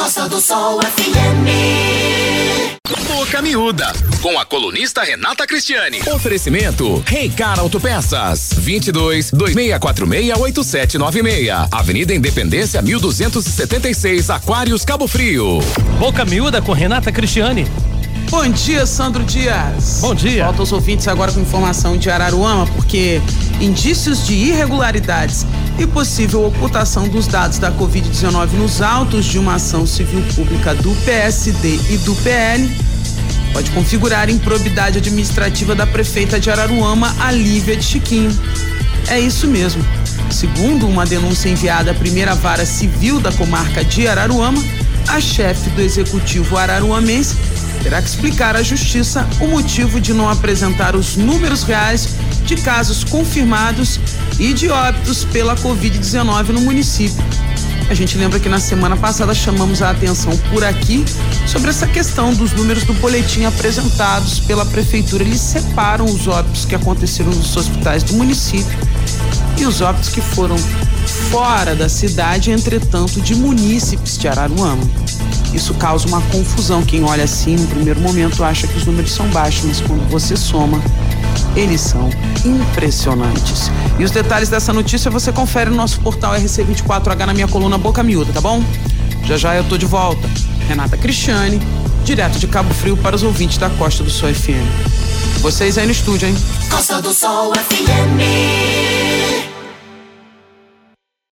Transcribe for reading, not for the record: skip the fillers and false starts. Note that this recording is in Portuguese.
Costa do Sol FM. Boca Miúda, com a colunista Renata Cristiane. Oferecimento Reicar Autopeças, 22-2646-8796. Avenida Independência 1276, Aquários, Cabo Frio. Boca Miúda com Renata Cristiane. Bom dia, Sandro Dias. Bom dia. Volta aos ouvintes agora com informação de Araruama, porque indícios de irregularidades e possível ocultação dos dados da Covid-19 nos autos de uma ação civil pública do PSD e do PL pode configurar improbidade administrativa da prefeita de Araruama, a Lívia de Chiquinho. É isso mesmo. Segundo uma denúncia enviada à primeira vara civil da comarca de Araruama, a chefe do executivo araruamense terá que explicar à justiça o motivo de não apresentar os números reais de casos confirmados e de óbitos pela Covid-19 no município. A gente lembra que na semana passada chamamos a atenção por aqui sobre essa questão dos números do boletim apresentados pela prefeitura. Eles separam os óbitos que aconteceram nos hospitais do município e os óbitos que foram fora da cidade, entretanto, de munícipes de Araruama. Isso causa uma confusão. Quem olha assim, no primeiro momento, acha que os números são baixos, mas quando você soma, eles são impressionantes. E os detalhes dessa notícia você confere no nosso portal RC24H na minha coluna Boca Miúda, tá bom? Já já eu tô de volta. Renata Cristiane, direto de Cabo Frio para os ouvintes da Costa do Sol FM. Vocês aí no estúdio, hein? Costa do Sol FM.